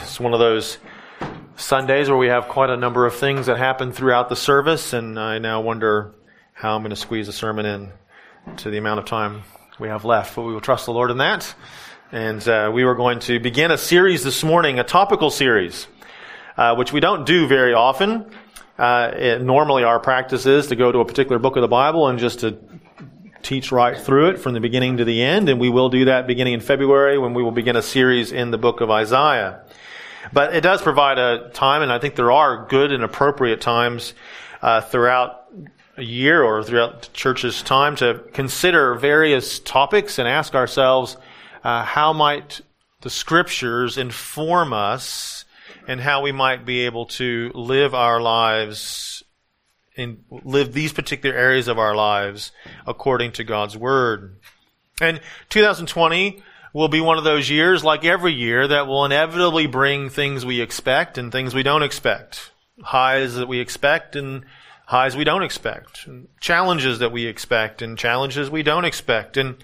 It's one of those Sundays where we have quite a number of things that happen throughout the service, and I now wonder how I'm going to squeeze the sermon in to the amount of time we have left. But we will trust the Lord in that. And we were going to begin a series this morning, a topical series, which we don't do very often. Normally our practice is to go to a particular book of the Bible and just to teach right through it from the beginning to the end, and we will do that beginning in February when we will begin a series in the book of Isaiah. But it does provide a time, and I think there are good and appropriate times throughout a year or throughout the church's time to consider various topics and ask ourselves, how might the Scriptures inform us and how we might be able to live our lives and live these particular areas of our lives according to God's Word. And 2020 will be one of those years, like every year, that will inevitably bring things we expect and things we don't expect. Highs that we expect and highs we don't expect. And challenges that we expect and challenges we don't expect. And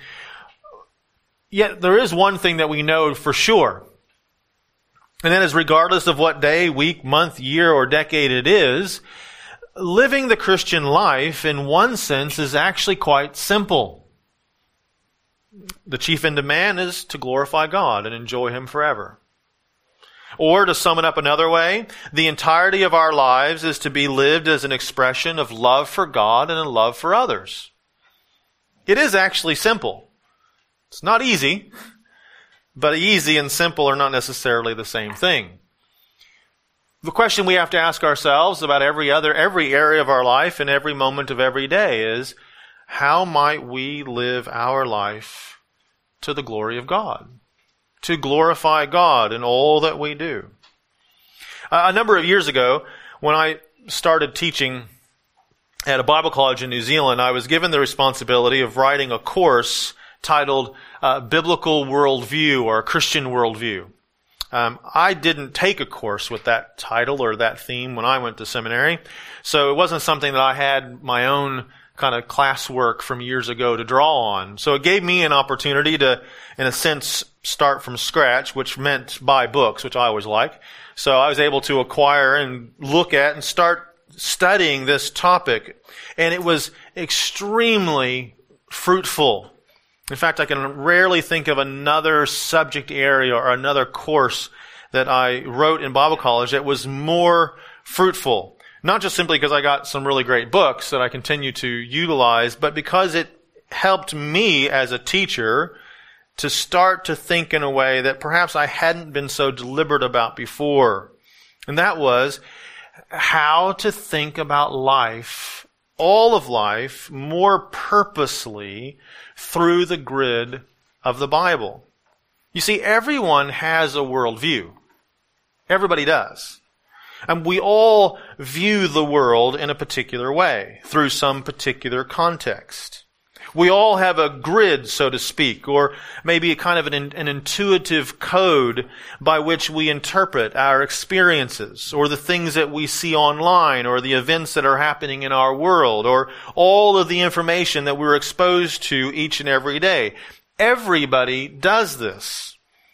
yet there is one thing that we know for sure. And that is, regardless of what day, week, month, year, or decade it is, living the Christian life, in one sense, is actually quite simple. The chief end of man is to glorify God and enjoy Him forever. Or, to sum it up another way, the entirety of our lives is to be lived as an expression of love for God and a love for others. It is actually simple. It's not easy, but easy and simple are not necessarily the same thing. The question we have to ask ourselves about every area of our life and every moment of every day is, how might we live our life to the glory of God? To glorify God in all that we do. A number of years ago, when I started teaching at a Bible college in New Zealand, I was given the responsibility of writing a course titled Biblical Worldview or Christian Worldview. I didn't take a course with that title or that theme when I went to seminary, so it wasn't something that I had my own kind of classwork from years ago to draw on. So it gave me an opportunity to, in a sense, start from scratch, which meant buy books, which I always like. So I was able to acquire and look at and start studying this topic, and it was extremely fruitful. In fact, I can rarely think of another subject area or another course that I wrote in Bible college that was more fruitful. Not just simply because I got some really great books that I continue to utilize, but because it helped me as a teacher to start to think in a way that perhaps I hadn't been so deliberate about before. And that was how to think about life, all of life, more purposely through the grid of the Bible. You see, everyone has a worldview. Everybody does. And we all view the world in a particular way, through some particular context. We all have a grid, so to speak, or maybe a kind of an intuitive code by which we interpret our experiences, or the things that we see online, or the events that are happening in our world, or all of the information that we're exposed to each and every day. Everybody does this.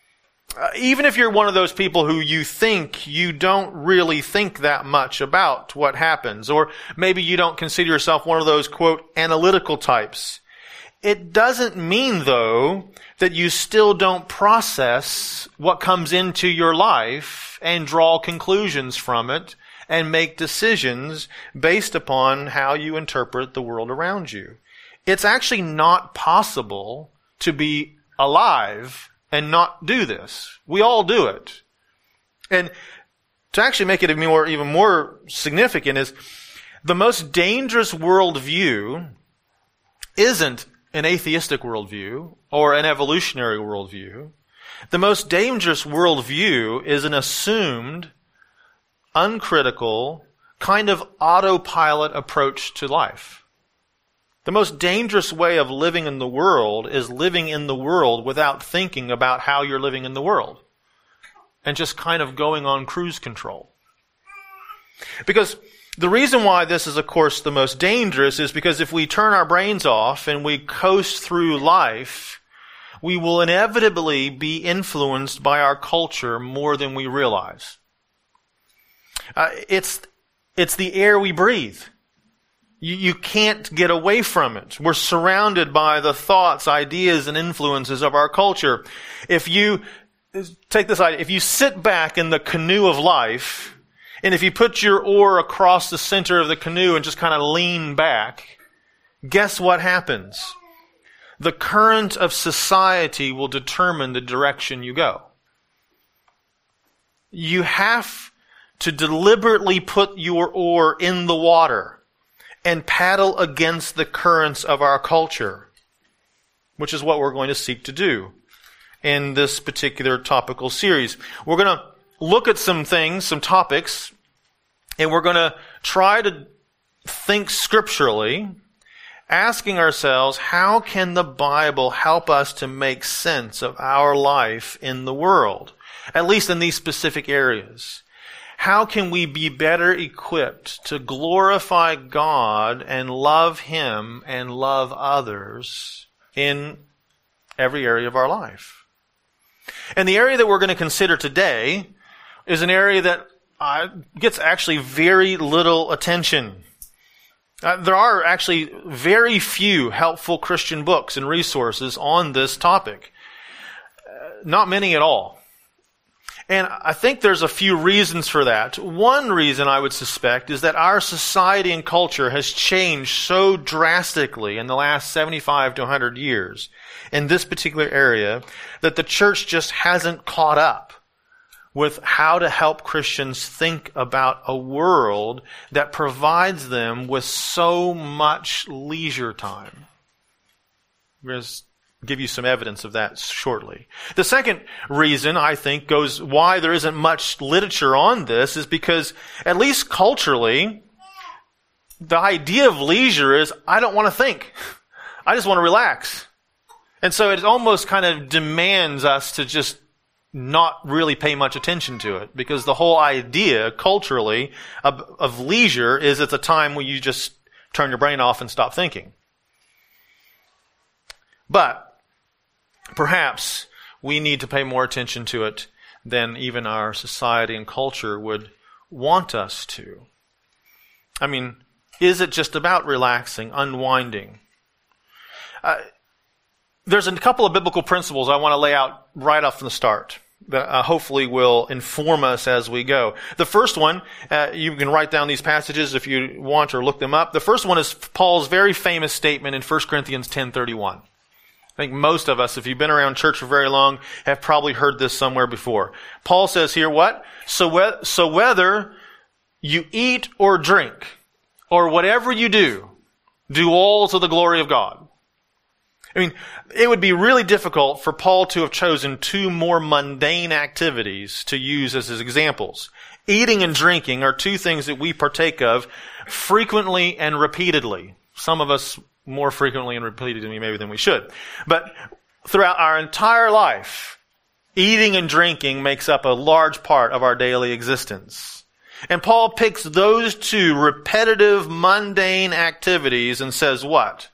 Even if you're one of those people who you think you don't really think that much about what happens, or maybe you don't consider yourself one of those, quote, analytical types. It doesn't mean, though, that you still don't process what comes into your life and draw conclusions from it and make decisions based upon how you interpret the world around you. It's actually not possible to be alive and not do this. We all do it. And to actually make it even more significant is the most dangerous worldview isn't an atheistic worldview or an evolutionary worldview. The most dangerous worldview is an assumed, uncritical, kind of autopilot approach to life. The most dangerous way of living in the world is living in the world without thinking about how you're living in the world and just kind of going on cruise control. Because the reason why this is, of course, the most dangerous is because if we turn our brains off and we coast through life we will inevitably be influenced by our culture more than we realize. It's the air we breathe. You can't get away from it. We're surrounded by the thoughts, ideas, and influences of our culture. If you take this idea, if you sit back in the canoe of life, and if you put your oar across the center of the canoe and just kind of lean back, guess what happens? The current of society will determine the direction you go. You have to deliberately put your oar in the water and paddle against the currents of our culture, which is what we're going to seek to do in this particular topical series. We're going to look at some things, some topics, and we're going to try to think scripturally, asking ourselves, how can the Bible help us to make sense of our life in the world, at least in these specific areas? How can we be better equipped to glorify God and love Him and love others in every area of our life? And the area that we're going to consider today is an area that gets actually very little attention. There are actually very few helpful Christian books and resources on this topic. Not many at all. And I think there's a few reasons for that. One reason I would suspect is that our society and culture has changed so drastically in the last 75 to 100 years in this particular area that the church just hasn't caught up with how to help Christians think about a world that provides them with so much leisure time. We're going to give you some evidence of that shortly. The second reason, I think, goes why there isn't much literature on this is because, at least culturally, the idea of leisure is, I don't want to think. I just want to relax. And so it almost kind of demands us to just not really pay much attention to it, because the whole idea, culturally, of leisure is it's a time where you just turn your brain off and stop thinking. But perhaps we need to pay more attention to it than even our society and culture would want us to. I mean, is it just about relaxing, unwinding? There's a couple of biblical principles I want to lay out right off from the start that hopefully will inform us as we go. The first one, you can write down these passages if you want or look them up. The first one is Paul's very famous statement in 1 Corinthians 10:31. I think most of us, if you've been around church for very long, have probably heard this somewhere before. Paul says here, what? So whether you eat or drink, or whatever you do all to the glory of God. I mean, it would be really difficult for Paul to have chosen two more mundane activities to use as his examples. Eating and drinking are two things that we partake of frequently and repeatedly. Some of us more frequently and repeatedly maybe than we should. But throughout our entire life, eating and drinking makes up a large part of our daily existence. And Paul picks those two repetitive, mundane activities and says what?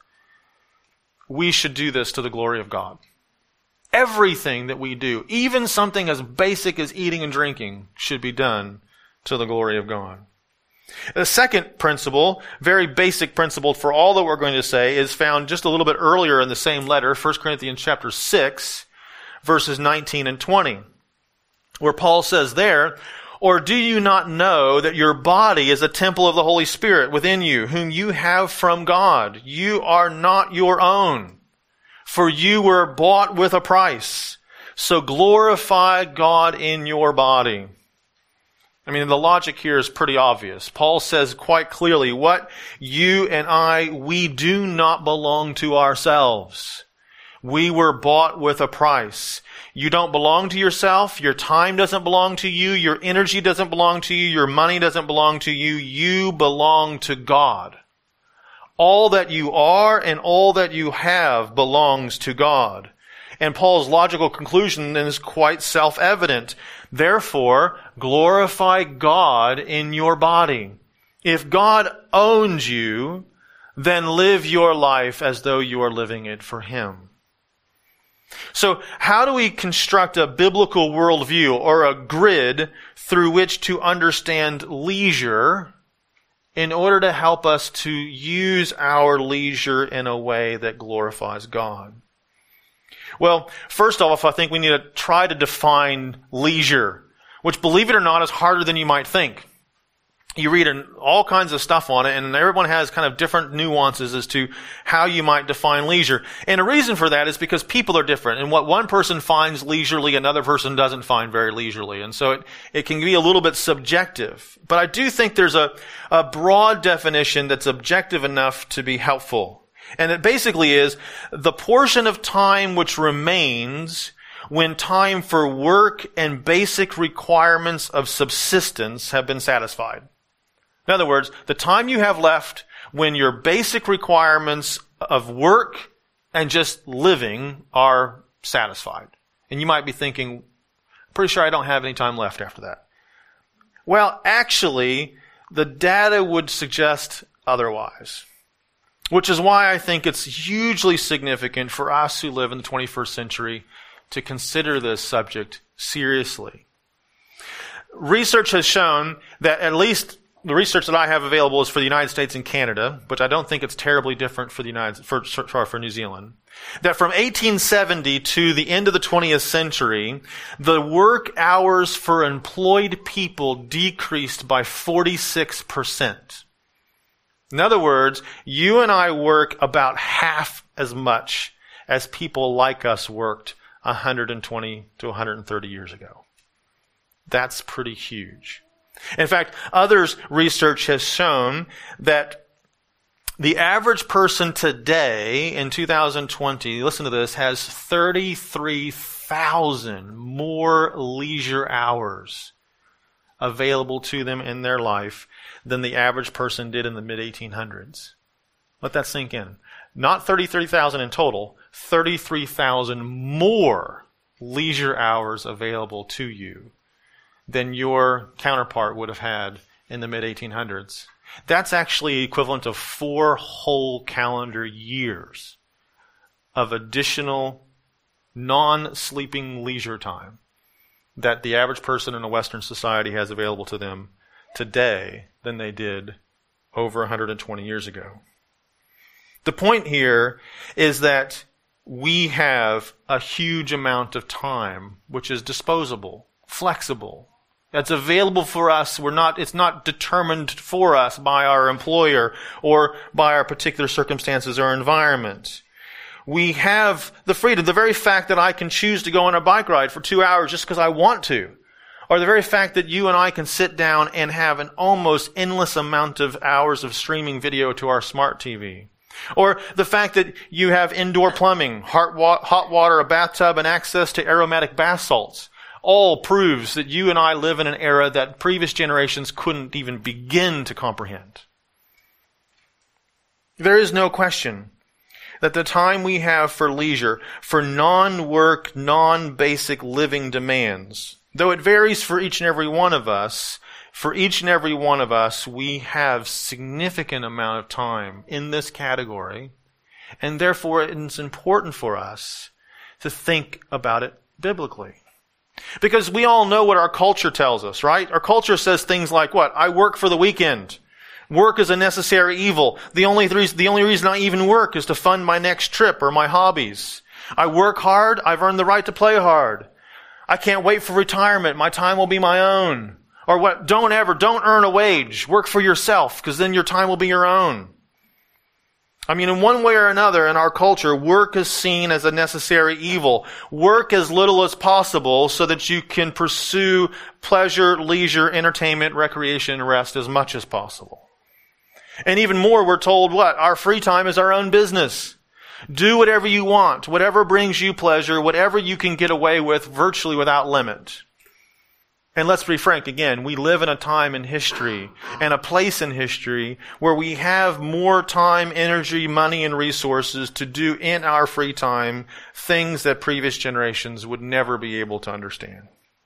We should do this to the glory of God. Everything that we do, even something as basic as eating and drinking, should be done to the glory of God. The second principle, very basic principle for all that we're going to say, is found just a little bit earlier in the same letter, 1 Corinthians chapter 6, verses 19 and 20, where Paul says there, or do you not know that your body is a temple of the Holy Spirit within you, whom you have from God? You are not your own, for you were bought with a price. So glorify God in your body. I mean, the logic here is pretty obvious. Paul says quite clearly, what you and I, we do not belong to ourselves. We were bought with a price. You don't belong to yourself. Your time doesn't belong to you. Your energy doesn't belong to you. Your money doesn't belong to you. You belong to God. All that you are and all that you have belongs to God. And Paul's logical conclusion then is quite self-evident. Therefore, glorify God in your body. If God owns you, then live your life as though you are living it for Him. So how do we construct a biblical worldview or a grid through which to understand leisure in order to help us to use our leisure in a way that glorifies God? Well, first off, I think we need to try to define leisure, which, believe it or not, is harder than you might think. You read all kinds of stuff on it, and everyone has kind of different nuances as to how you might define leisure. And the reason for that is because people are different. And what one person finds leisurely, another person doesn't find very leisurely. And so it can be a little bit subjective. But I do think there's a broad definition that's objective enough to be helpful. And it basically is the portion of time which remains when time for work and basic requirements of subsistence have been satisfied. In other words, the time you have left when your basic requirements of work and just living are satisfied. And you might be thinking, pretty sure I don't have any time left after that. Well, actually, the data would suggest otherwise. Which is why I think it's hugely significant for us who live in the 21st century to consider this subject seriously. Research has shown that, at least the research that I have available is for the United States and Canada, but I don't think it's terribly different for for New Zealand, that from 1870 to the end of the 20th century, the work hours for employed people decreased by 46%. In other words, you and I work about half as much as people like us worked 120 to 130 years ago. That's pretty huge. In fact, others' research has shown that the average person today in 2020, listen to this, has 33,000 more leisure hours available to them in their life than the average person did in the mid-1800s. Let that sink in. Not 33,000 in total, 33,000 more leisure hours available to you than your counterpart would have had in the mid-1800s. That's actually equivalent of 4 whole calendar years of additional non-sleeping leisure time that the average person in a Western society has available to them today than they did over 120 years ago. The point here is that we have a huge amount of time which is disposable, flexible, that's available for us. It's not determined for us by our employer or by our particular circumstances or environment. We have the freedom, the very fact that I can choose to go on a bike ride for 2 hours just because I want to, or the very fact that you and I can sit down and have an almost endless amount of hours of streaming video to our smart TV. Or the fact that you have indoor plumbing, hot water, a bathtub, and access to aromatic bath salts. All proves that you and I live in an era that previous generations couldn't even begin to comprehend. There is no question that the time we have for leisure, for non-work, non-basic living demands, though it varies for each and every one of us, we have significant amount of time in this category, and therefore it's important for us to think about it biblically. Because we all know what our culture tells us, right? Our culture says things like what? I work for the weekend. Work is a necessary evil. The only reason I even work is to fund my next trip or my hobbies. I work hard. I've earned the right to play hard. I can't wait for retirement. My time will be my own. Or what? Don't earn a wage. Work for yourself, because then your time will be your own. I mean, in one way or another in our culture, work is seen as a necessary evil. Work as little as possible so that you can pursue pleasure, leisure, entertainment, recreation, and rest as much as possible. And even more, we're told what? Our free time is our own business. Do whatever you want, whatever brings you pleasure, whatever you can get away with virtually without limit. And let's be frank again, we live in a time in history and a place in history where we have more time, energy, money, and resources to do in our free time things that previous generations would never be able to understand.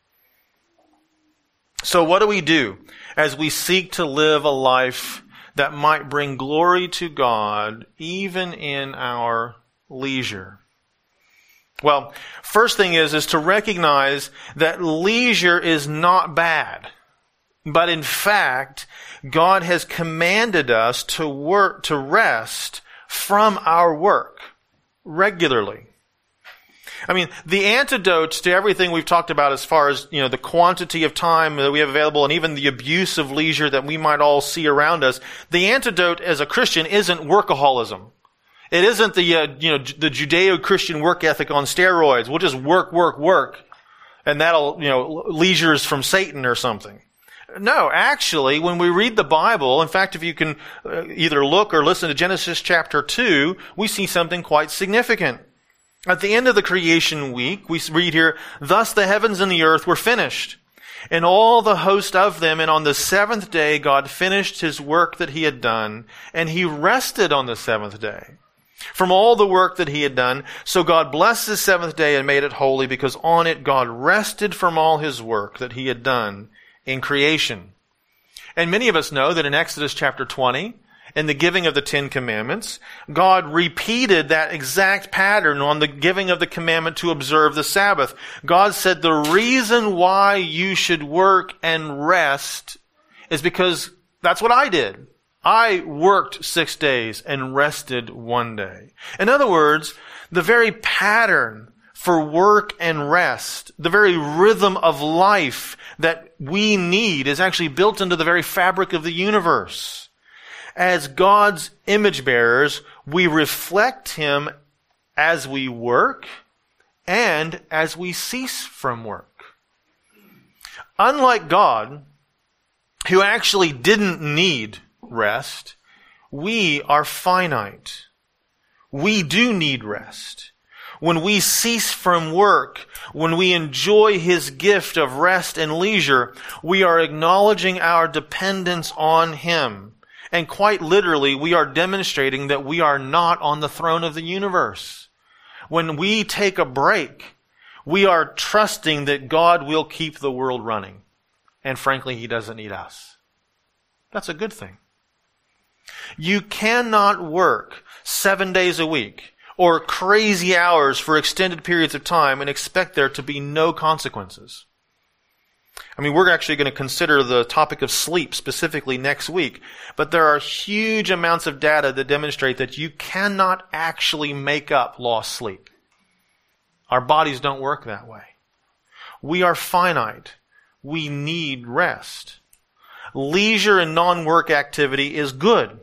So what do we do as we seek to live a life that might bring glory to God even in our leisure? Well, first thing is to recognize that leisure is not bad. But in fact, God has commanded us to rest from our work regularly. I mean, the antidotes to everything we've talked about as far as, the quantity of time that we have available and even the abuse of leisure that we might all see around us, the antidote as a Christian isn't workaholism. It isn't the Judeo-Christian work ethic on steroids. We'll just work, and that'll, leisure is from Satan or something. No, actually, when we read the Bible, in fact, if you can either look or listen to Genesis chapter 2, we see something quite significant. At the end of the creation week, we read here, "Thus the heavens and the earth were finished, and all the host of them, and on the seventh day God finished his work that he had done, and he rested on the seventh day from all the work that he had done. So God blessed the seventh day and made it holy, because on it God rested from all his work that he had done in creation." And many of us know that in Exodus chapter 20, in the giving of the Ten Commandments, God repeated that exact pattern on the giving of the commandment to observe the Sabbath. God said the reason why you should work and rest is because that's what I did. I worked 6 days and rested 1 day. In other words, the very pattern for work and rest, the very rhythm of life that we need, is actually built into the very fabric of the universe. As God's image bearers, we reflect him as we work and as we cease from work. Unlike God, who actually didn't need rest, we are finite. We do need rest. When we cease from work, when we enjoy his gift of rest and leisure, we are acknowledging our dependence on him. And quite literally, we are demonstrating that we are not on the throne of the universe. When we take a break, we are trusting that God will keep the world running. And frankly, he doesn't need us. That's a good thing. You cannot work 7 days a week or crazy hours for extended periods of time and expect there to be no consequences. I mean, we're actually going to consider the topic of sleep specifically next week, but there are huge amounts of data that demonstrate that you cannot actually make up lost sleep. Our bodies don't work that way. We are finite. We need rest. Leisure and non-work activity is good,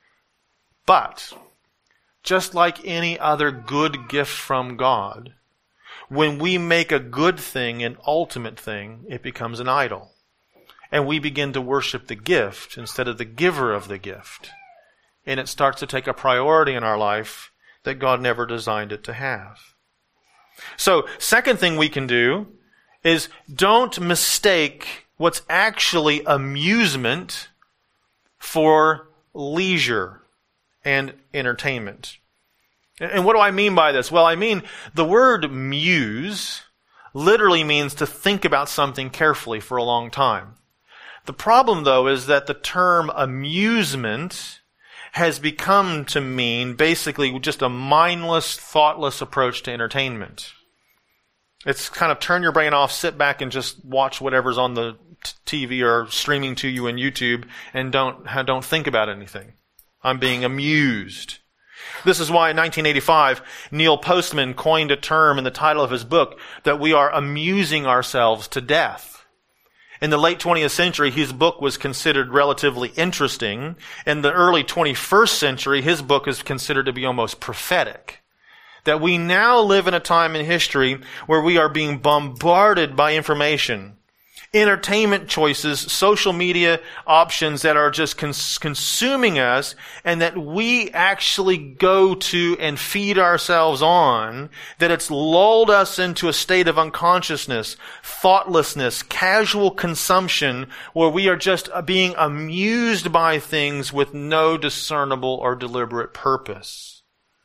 but just like any other good gift from God, when we make a good thing an ultimate thing, it becomes an idol. And we begin to worship the gift instead of the giver of the gift. And it starts to take a priority in our life that God never designed it to have. So, second thing we can do is don't mistake what's actually amusement for leisure and entertainment. And what do I mean by this? Well, I mean the word muse literally means to think about something carefully for a long time. The problem, though, is that the term amusement has become to mean basically just a mindless, thoughtless approach to entertainment. It's kind of turn your brain off, sit back and just watch whatever's on the TV or streaming to you in YouTube and don't think about anything. I'm being amused. This is why in 1985, Neil Postman coined a term in the title of his book that we are amusing ourselves to death. In the late 20th century, his book was considered relatively interesting. In the early 21st century, his book is considered to be almost prophetic. That we now live in a time in history where we are being bombarded by information, entertainment choices, social media options that are just consuming us, and that we actually go to and feed ourselves on, that it's lulled us into a state of unconsciousness, thoughtlessness, casual consumption, where we are just being amused by things with no discernible or deliberate purpose.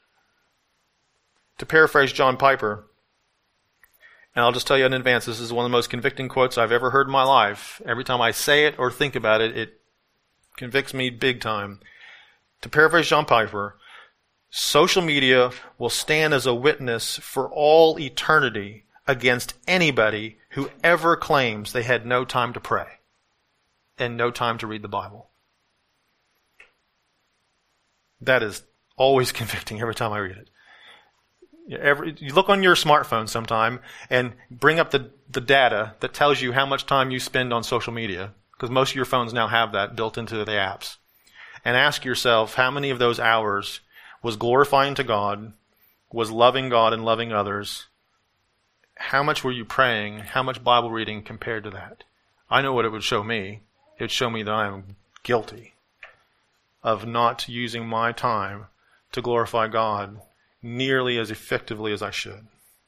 To paraphrase John Piper, and I'll just tell you in advance, this is one of the most convicting quotes I've ever heard in my life. Every time I say it or think about it, it convicts me big time. To paraphrase John Piper, social media will stand as a witness for all eternity against anybody who ever claims they had no time to pray and no time to read the Bible. That is always convicting every time I read it. You look on your smartphone sometime and bring up the data that tells you how much time you spend on social media, because most of your phones now have that built into the apps. And ask yourself how many of those hours was glorifying to God, was loving God and loving others. How much were you praying? How much Bible reading compared to that? I know what it would show me. It would show me that I am guilty of not using my time to glorify God nearly as effectively as I should.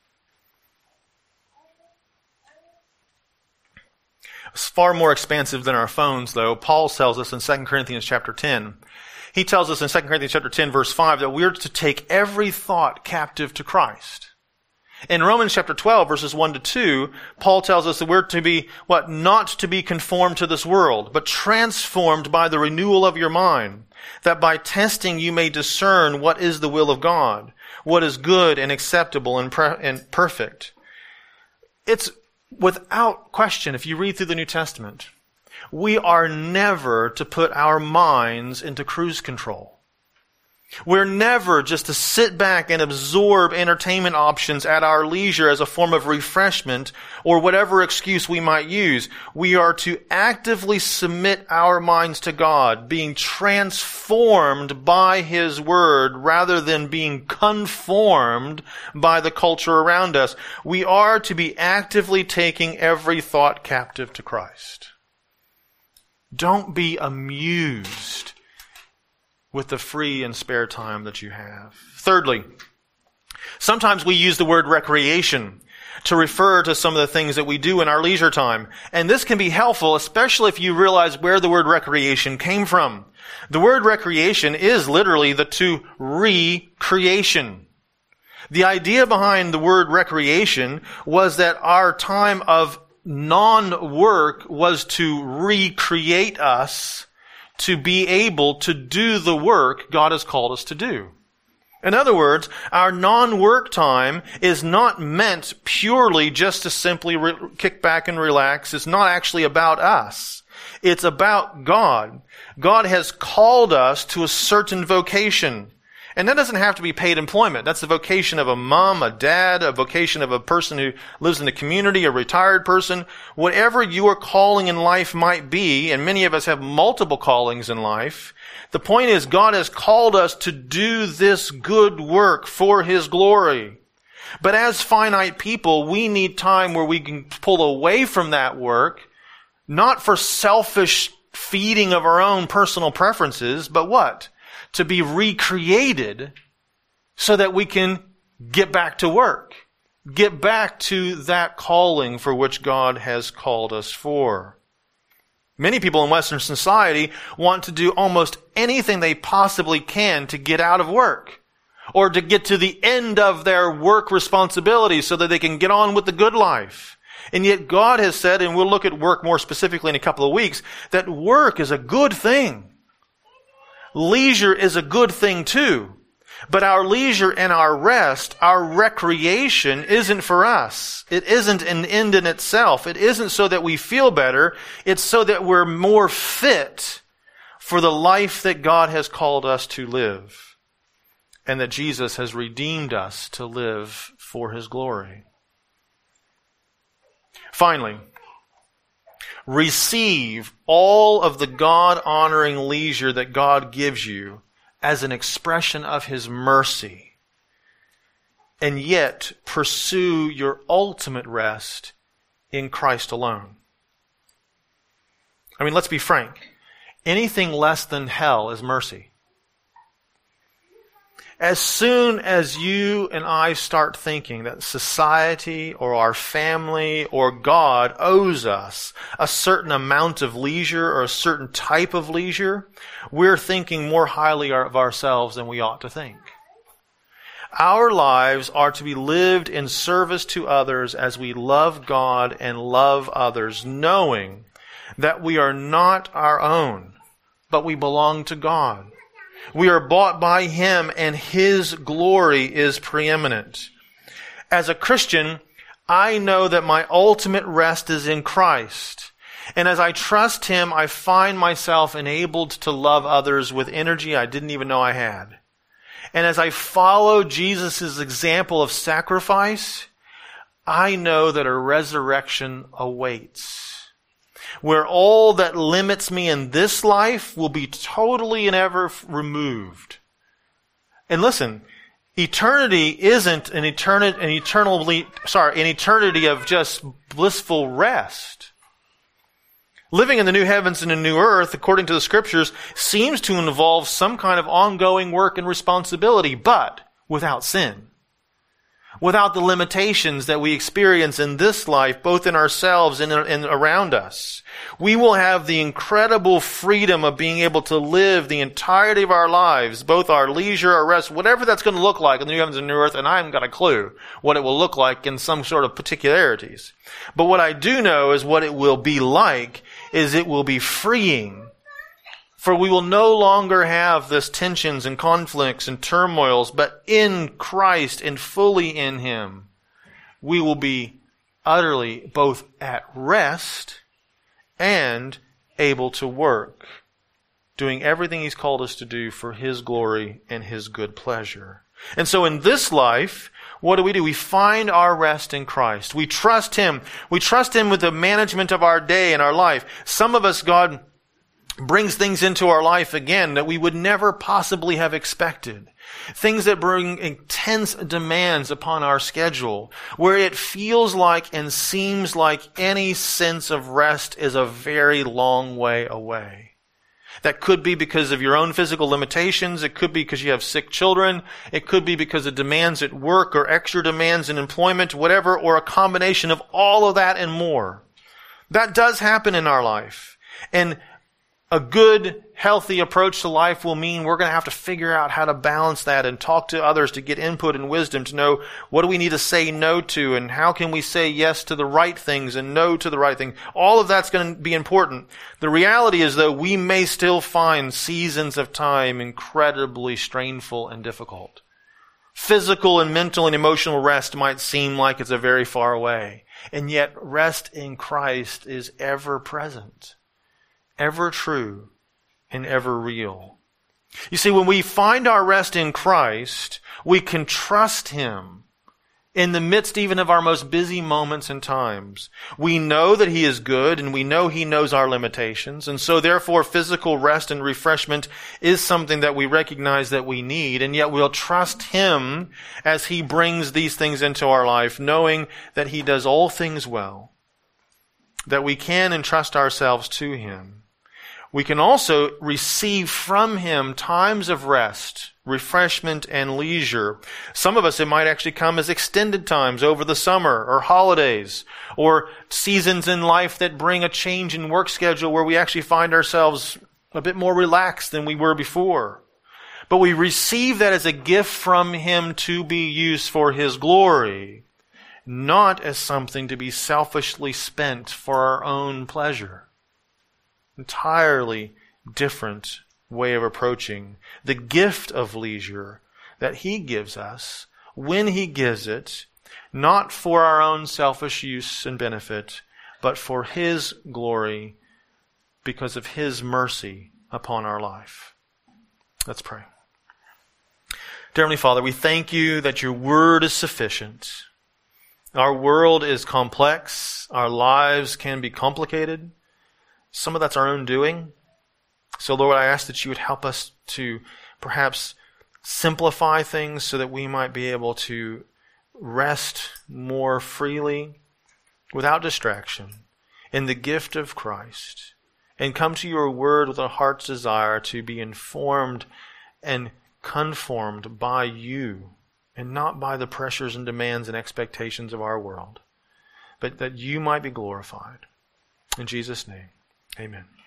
It's far more expansive than our phones, though. Paul tells us in 2 Corinthians chapter 10. He tells us in 2 Corinthians chapter 10, verse 5, that we're to take every thought captive to Christ. In Romans chapter 12, verses 1 to 2, Paul tells us that we're to be, not to be conformed to this world, but transformed by the renewal of your mind, that by testing you may discern what is the will of God, what is good and acceptable and perfect. It's without question, if you read through the New Testament, we are never to put our minds into cruise control. We're never just to sit back and absorb entertainment options at our leisure as a form of refreshment or whatever excuse we might use. We are to actively submit our minds to God, being transformed by His Word rather than being conformed by the culture around us. We are to be actively taking every thought captive to Christ. Don't be amused with the free and spare time that you have. Thirdly, sometimes we use the word recreation to refer to some of the things that we do in our leisure time. And this can be helpful, especially if you realize where the word recreation came from. The word recreation is literally to recreation. The idea behind the word recreation was that our time of non-work was to recreate us to be able to do the work God has called us to do. In other words, our non-work time is not meant purely just to simply kick back and relax. It's not actually about us. It's about God. God has called us to a certain vocation. And that doesn't have to be paid employment. That's the vocation of a mom, a dad, a vocation of a person who lives in the community, a retired person. Whatever your calling in life might be, and many of us have multiple callings in life, the point is God has called us to do this good work for His glory. But as finite people, we need time where we can pull away from that work, not for selfish feeding of our own personal preferences, but what? To be recreated so that we can get back to work. Get back to that calling for which God has called us for. Many people in Western society want to do almost anything they possibly can to get out of work or to get to the end of their work responsibilities so that they can get on with the good life. And yet God has said, and we'll look at work more specifically in a couple of weeks, that work is a good thing. Leisure is a good thing too. But our leisure and our rest, our recreation, isn't for us. It isn't an end in itself. It isn't so that we feel better. It's so that we're more fit for the life that God has called us to live and that Jesus has redeemed us to live for His glory. Finally, receive all of the God-honoring leisure that God gives you as an expression of His mercy, and yet pursue your ultimate rest in Christ alone. I mean, let's be frank. Anything less than hell is mercy. As soon as you and I start thinking that society or our family or God owes us a certain amount of leisure or a certain type of leisure, we're thinking more highly of ourselves than we ought to think. Our lives are to be lived in service to others as we love God and love others, knowing that we are not our own, but we belong to God. We are bought by Him, and His glory is preeminent. As a Christian, I know that my ultimate rest is in Christ. And as I trust Him, I find myself enabled to love others with energy I didn't even know I had. And as I follow Jesus' example of sacrifice, I know that a resurrection awaits, where all that limits me in this life will be totally and ever removed. And listen, eternity isn't an eternity of just blissful rest. Living in the new heavens and the new earth, according to the Scriptures, seems to involve some kind of ongoing work and responsibility, but without sin. Without the limitations that we experience in this life, both in ourselves and around us. We will have the incredible freedom of being able to live the entirety of our lives, both our leisure, our rest, whatever that's going to look like in the new heavens and new earth, and I haven't got a clue what it will look like in some sort of particularities. But what I do know is what it will be like is it will be freeing. For we will no longer have this tensions and conflicts and turmoils, but in Christ and fully in Him, we will be utterly both at rest and able to work, doing everything He's called us to do for His glory and His good pleasure. And so in this life, what do? We find our rest in Christ. We trust Him. We trust Him with the management of our day and our life. Some of us, God brings things into our life again that we would never possibly have expected. Things that bring intense demands upon our schedule, where it feels like and seems like any sense of rest is a very long way away. That could be because of your own physical limitations. It could be because you have sick children. It could be because of demands at work or extra demands in employment, whatever, or a combination of all of that and more. That does happen in our life. And a good, healthy approach to life will mean we're going to have to figure out how to balance that and talk to others to get input and wisdom to know what do we need to say no to and how can we say yes to the right things and no to the right things. All of that's going to be important. The reality is, though, we may still find seasons of time incredibly strainful and difficult. Physical and mental and emotional rest might seem like it's a very far away. And yet rest in Christ is ever present, ever true, and ever real. You see, when we find our rest in Christ, we can trust Him in the midst even of our most busy moments and times. We know that He is good, and we know He knows our limitations, and so therefore physical rest and refreshment is something that we recognize that we need, and yet we'll trust Him as He brings these things into our life, knowing that He does all things well, that we can entrust ourselves to Him. We can also receive from Him times of rest, refreshment, and leisure. Some of us, it might actually come as extended times over the summer or holidays or seasons in life that bring a change in work schedule where we actually find ourselves a bit more relaxed than we were before. But we receive that as a gift from Him to be used for His glory, not as something to be selfishly spent for our own pleasure. Entirely different way of approaching the gift of leisure that He gives us when He gives it, not for our own selfish use and benefit, but for His glory because of His mercy upon our life. Let's pray. Dear Heavenly Father, we thank You that Your Word is sufficient. Our world is complex. Our lives can be complicated. Some of that's our own doing. So, Lord, I ask that You would help us to perhaps simplify things so that we might be able to rest more freely, without distraction, in the gift of Christ, and come to Your Word with a heart's desire to be informed and conformed by You, and not by the pressures and demands and expectations of our world, but that You might be glorified. In Jesus' name. Amen.